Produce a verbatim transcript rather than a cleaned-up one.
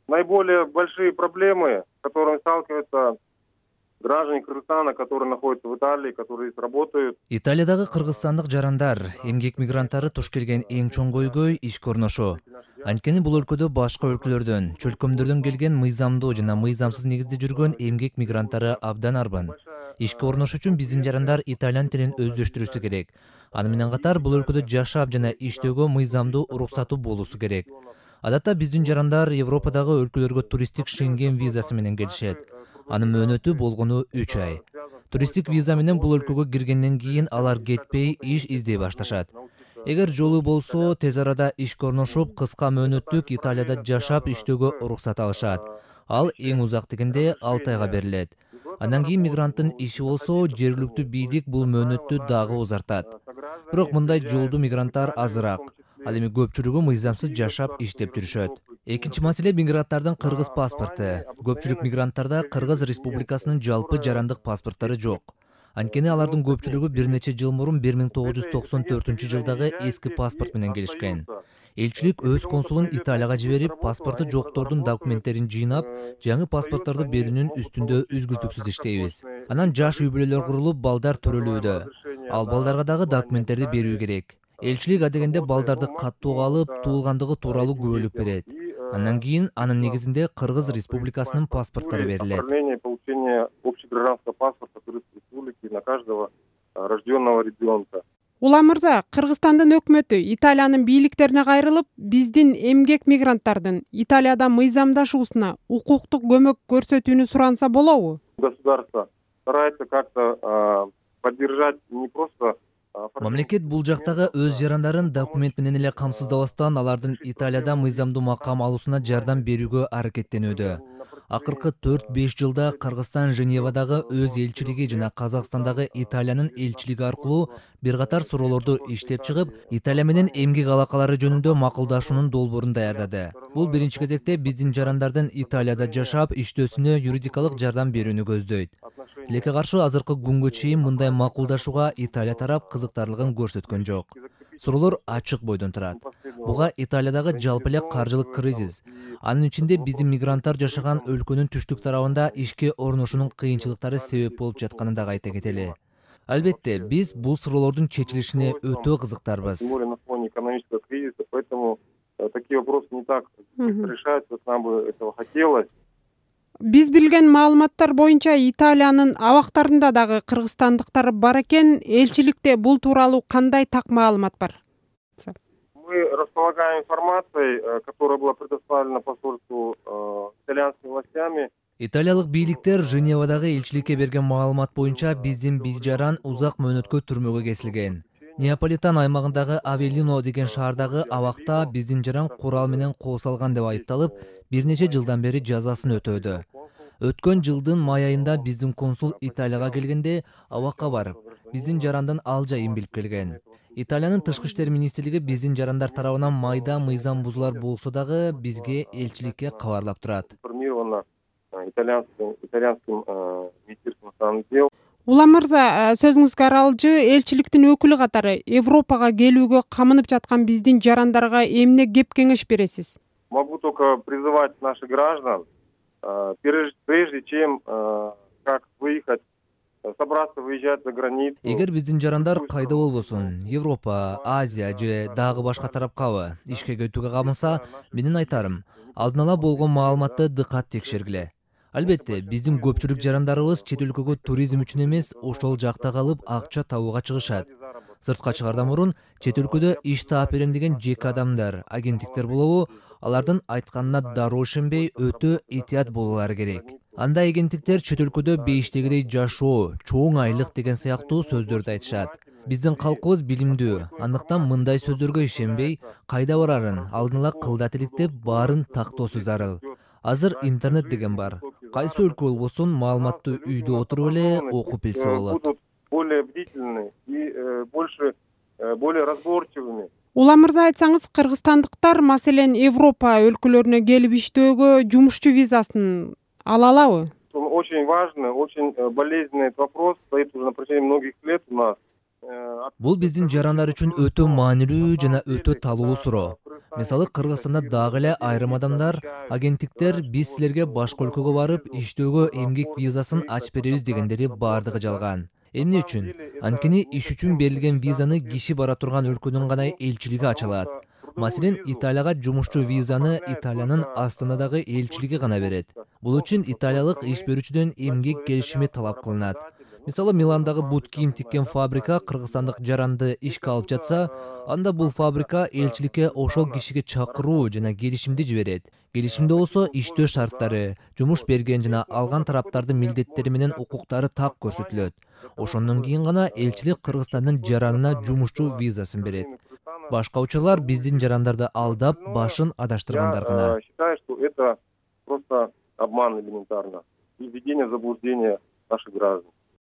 Наиболее большие проблемы, с которыми сталкиваются граждане Кыргызстана, которые находятся в Италии, которые здесь работают. Италиядагы кыргызстандык жарандар, эмгек мигранттары туш келген эң чоң көйгөй ишке орношуу. Анткени бул өлкөдө башка өлкөлөрдөн, чөлкөмдөрдөн келген мыйзамдуу жана мыйзамсыз негизде жүргөн эмгек мигранттары абдан арбын. Ишке орношуу үчүн биздин жарандар итальян тилин өздөштүрүшү керек. Аны менен катар бул өлкөдө жашап жана иштөөгө мыйзамдуу уруксатуу болуусу керек. Адатта биздин жарандар Европадагы өлкөлөргө туристтик Шенген визасы менен келишет. Анын мөөнөтү болгону үч ай. Туристтик виза менен бул өлкөгө киргенден кийин алар кетпей иш издей башташат. Эгер жолу болсо, тез арада ишке орношуп, кыска мөөнөттүк Италияда жашап иштөөгө уруксат алышат. Ал эң узак дегенде алты айга берилет. Андан кийин мигранттын иши болсо, жергиликтүү бийлик бул мөөнөттү дагы узартат. Бирок мындай жолдуу мигранттар азыраак. Ал эми көпчүлүгү мыйзамсыз жашап иштеп жүрүшөт. Экинчи маселе мигранттардын кыргыз паспорту. Көпчүлүк мигранттарда Кыргыз Республикасынын жалпы жарандык паспорттары жок. Анткени алардын көпчүлүгү бир нече жыл мурун бир миң тогуз жүз токсон төртүнчү жылдагы эски паспорт менен келишкен. Элчилик өз консулун Италияга жиберип, паспорту жоктордун документтерин жыйнап, жаңы паспорттарды берүүнүн үстүндө үзгүлтүксүз иштейбиз. Анан жаш үй бүлөлөр курулуп, балдар төрөлүүдө. Ал балдарга дагы документтерди берүү керек. Элчилик адегенде балдарды каттууга алып, туулгандыгы тууралуу күбөлүк берет. Андан кийин анын негизинде Кыргыз Республикасынын паспорттары берилет. Оформление получения общегражданского паспорта Кыргызской Республики на каждого рожденного ребенка. Улам мырза, Кыргызстандын өкмөтү Италиянын бийликтерине кайрылып, биздин эмгек мигранттардын Италияда мыйзамдашуусуна укуктук көмөк көрсөтүүнү суранса болобу? Государство старается как-то поддержать не просто. Мамлекет бул жактагы өз жарандарын документ менен эле камсыздабастан алардын Италияда мыйзамдуу макам алуусуна жардам берүүгө аракеттенүүдө. Акыркы төрт-беш жылда Кыргызстан Женевадагы өз элчилиги жана Казакстандагы Италиянын элчилиги аркылуу бир катар суроолорду иштеп чыгып, Италия менен эмгек алакалары жөнүндө макулдашуунун долбоорун даярдады. Бул биринчи кезекте биздин жарандардын Италияда жашап иштөөсүнө юридикалык жардам берүүнү көздөйт. Тилекке каршы азыркы күнгө чейин мындай макулдашууга Италия тарап кызыктарлыгын көрсөткөн жок. Суроолор ачык бойдон турат. Буга Италиядагы жалпы эле каржылык кризис, анын ичинде биздин мигранттар жашаган өлкөнүн түштүк тарабында ишке орношуунун кыйынчылыктары себеп болуп жатканын дагы айта кетели. Албетте, биз бул суроолордун чечилишине өтө кызыктарбыз. Тем более на фоне экономического кризиса, поэтому такие вопросы не так решаются, как нам бы этого хотелось. Биз билген маалыматтар боюнча Италиянын абактарында дагы кыргызстандыктар бар экен. Элчиликте бул тууралуу кандай так маалымат бар? Мы располагаем информацией, которая была предоставлена посольству итальянскими властями. Италиялык бийликтер Женевадагы элчиликке берген маалымат боюнча биздин бир жаран узак мөөнөткө түрмөгө кесилген. Неаполитан аймагындагы Авеллино деген шаардагы абакта биздин жаран курал менен кол салган деп айыпталып, бир нече жылдан бери жазасын өтөөдө. Өткөн жылдын май айында биздин консул Италияга келгенде абакка барып, биздин жарандын ал жайын билип келген. Италиянын тышкы иштер министрлиги биздин жарандар тарабынан майда мыйзам бузуулар болсо дагы бизге элчиликке кабарлап турат. Итальянским министерством иностранных дел. Улам мырза, сөзүңүзгө аралжы элчиликтин өкүлү катары Европага келүүгө камынып жаткан биздин жарандарга эмне кеп кеңеш бересиз? Могу только призывать наших граждан, прежде чем как выехать, собраться выезжать за границу. Эгер биздин жарандар кайда болбосун, Европа, Азия же дагы башка тарапкабы ишке өтүүгө камынса, менин айтарым, алдын ала болгон маалыматты дыкат текшергиле. Албетте, биздин көпчүлүк жарандарыбыз чет өлкөгө туризм үчүн эмес, ошол жакта калып акча табууга чыгышат. Сыртка чыгардан мурун чет өлкөдө иш таап берем деген жеке адамдар, агенттиктер болобу, алардын айтканына дароо ишенбей, өтө этият болуулары керек. Андай агенттиктер чет өлкөдө бейиштегидей жашоо, чоң айлык деген сыяктуу сөздөрдү айтышат. Биздин калкыбыз билимдүү, андыктан мындай сөздөргө ишенбей, кайда барарын алдын ала кылдат иликтеп, баарын тактоосу зарыл. Азыр интернет деген бар. Кайсы өлкө болбосун маалыматты үйдө отуруп эле окуп билсе болот. Более бдительны и больше более разборчивыми. Улам мырза, айтсаңыз, кыргызстандыктар маселен Европа өлкөлөрүнө келип иштөөгө жумушчу визасын ала алабы? Очень важный, очень болезненный вопрос, стоит уже на протяжении многих лет у нас. Бул биздин жарандар үчүн өтө маанилүү жана өтө талуу суроо. Мисалы Кыргызстанда дагы эле айрым адамдар, агенттиктер биз силерге башка өлкөгө барып иштөөгө эмгек визасын ачып беребиз дегендери баардыгы жалган. Эмне үчүн? Анткени иш үчүн берилген визаны киши бара турган өлкөнүн гана элчилиги ача алат. Маселен, Италияга жумушчу визаны Италиянын Астанадагы элчилиги гана берет. Бул үчүн италиялык иш берүүчүдөн эмгек келишими талап кылынат. Мисалы, Миландагы бут кийим тиккен фабрика кыргызстандык жаранды ишке алып жатса, анда бул фабрика элчиликке ошол кишиге чакыруу жана келишимди жиберет. Келишимде болсо иштөө шарттары, жумуш берген жана алган тараптардын милдеттери менен укуктары так көрсөтүлөт. Ошондон кийин гана элчилик Кыргызстандын жаранына жумушчу визасын берет. Башка учурлар биздин жарандарды алдап, башын адаштыргандар гана. Я считаю, что это просто обман элементарно и введение в заблуждение наших граждан.